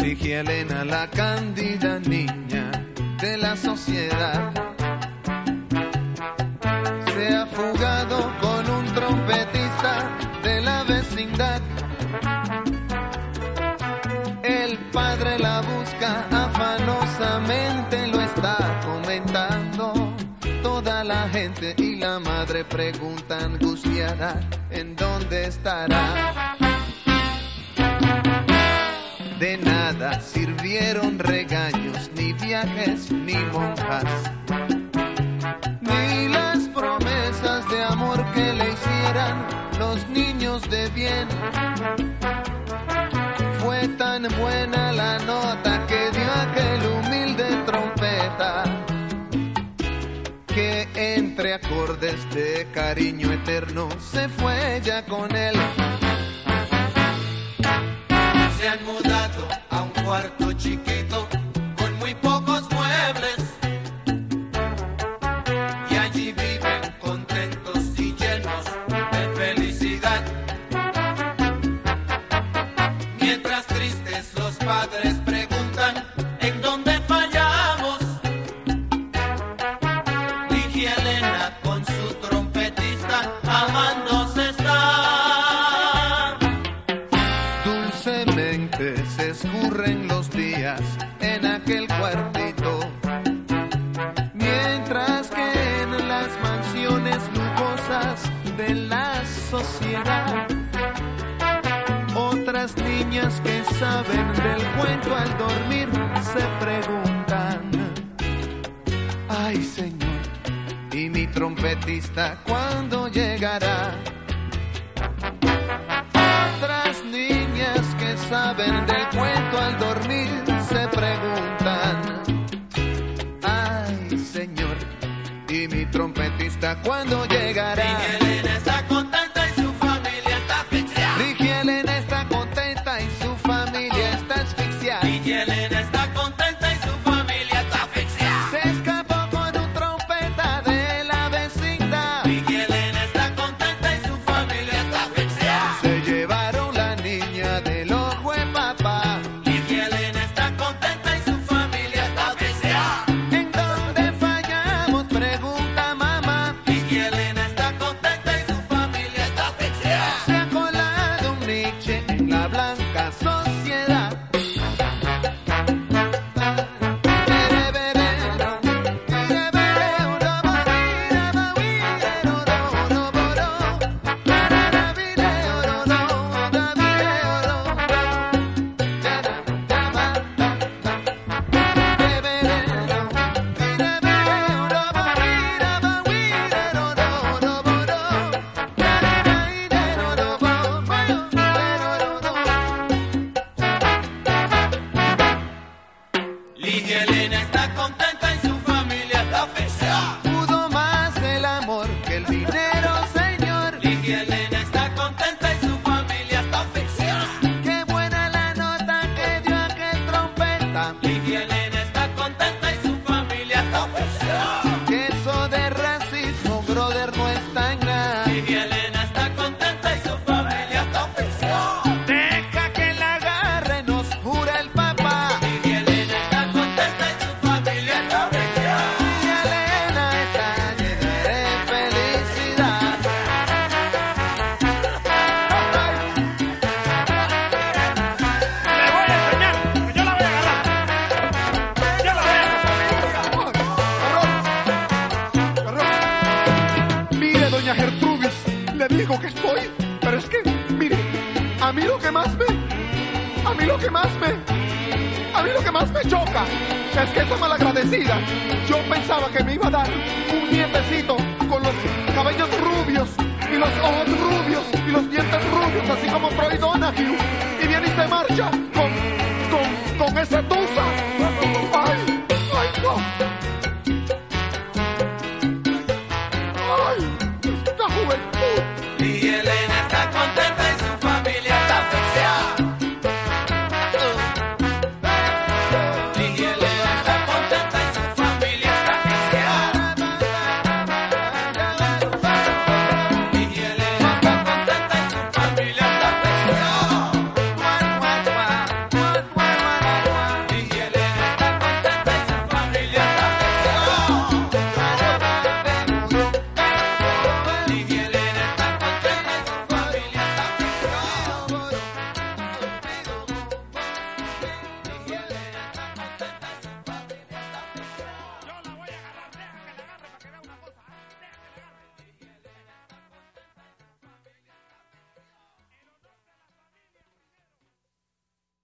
Ligia Elena, la cándida niña de la sociedad, se ha fugado con un trompetista de la vecindad. El padre la busca afanosamente, lo está comentando toda la gente, y la madre pregunta angustiada en dónde estará. De nada sirvieron regaños, ni viajes, ni monjas, ni las promesas de amor que le hicieran los niños de bien. Fue tan buena la nota que dio aquel humilde trompeta, que entre acordes de cariño eterno se fue ella con él. Se han mudado a un cuarto chiquito con muy pocos muebles, y allí viven contentos y llenos de felicidad. Mientras tristes los padres preguntan en dónde fallamos, Ligia Elena con su trompetista amándose está. Dulcemente se escurren los días en aquel cuartito, mientras que en las mansiones lujosas de la sociedad, otras niñas que saben del cuento al dormir se preguntan: ay, Señor, ¿y mi trompetista cuándo llegará? Otras niñas que saben del cuento al dormir se preguntan: ay, Señor, ¿y mi trompetista cuándo llegará? Ligia Elena está contenta y su familia está asfixiada. Ligia Elena está contenta y su familia está asfixiada. Ligia Elena está contenta y su familia está asfixiada. Se escapó con un trompeta de la vecindad. Ligia Elena está contenta y su familia está asfixiada. Se llevaron la niña del ojo de papá. Ligia Elena está contenta y su familia está asfixiada. ¿En dónde fallamos?, pregunta mamá. Ligia Elena está contenta y su familia está asfixiada. Se ha colado un Nietzsche en la blanca sociedad. Ligia Elena está contenta y su familia está asfixiada. Pudo más el amor que el dinero, señor. Ligia Elena está contenta y su familia está asfixiada. Qué buena la nota que dio aquel trompeta. Ligia Elena está contenta y su familia está asfixiada. Que eso de racismo, brother, no está en nada. Ligia Elena está contenta y su familia está asfixiada. Deja que la agarre, nos jura el papá. Ligia Elena está contenta y su familia está asfixiada. Ligia Elena está llena de felicidad. Le voy a enseñar, que yo la voy a agarrar. Yo la voy a agarrar. Mire, doña Gertrudis, le digo que estoy, pero es que, mire, a mí lo que más me choca es que esa malagradecida, yo pensaba que me iba a dar un nietecito con los cabellos rubios y los ojos rubios y los dientes rubios, así como Troy Donahue, y viene y se marcha